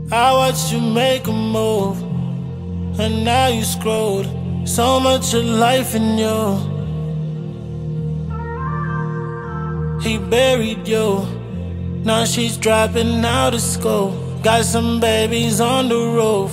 I watched you make a move, and now you screwed. So much of life in you. He buried you. Now she's dropping out of school. Got some babies on the roof.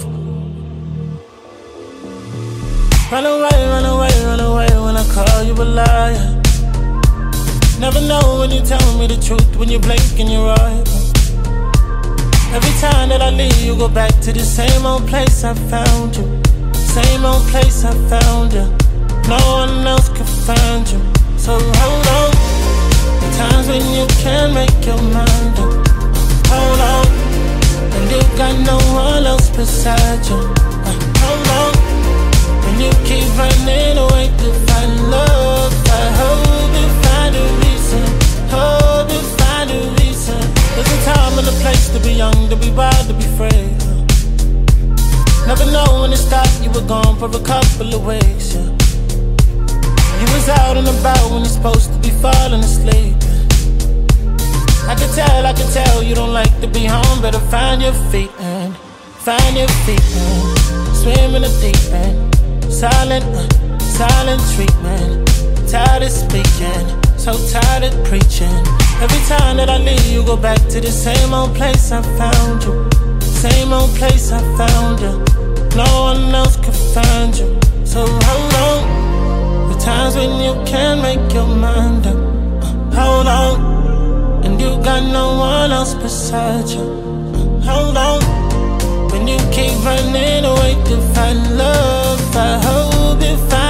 Run away, run away, run away when I call you a liar. Never know when you tell me the truth, when you blink and you're right. Every time that I leave, you go back to the same old place I found you. Same old place I found you. No one else could find you. So hold on. The times when you can't make your mind up. Hold on. And you got no one else beside you. Hold on. When you keep running away to find love, I hope you find a reason. Hope you find a reason. There's a time and a place to be young, to be wild, to be free. Never know when to stop, you were gone for a couple of weeks, yeah. You was out and about when you're supposed to be falling asleep. I can tell you don't like to be home. Better find your feet and find your feet and swim in the deep end. Silent treatment. Tired of speaking, so tired of preaching. Every time that I leave, you go back to the same old place I found you. Same old place I found you. No one else could find you. So hold on. The times when you can't make your mind up. Hold on. And you got no one else beside you. Hold on. When you keep running away to find love, I hope you find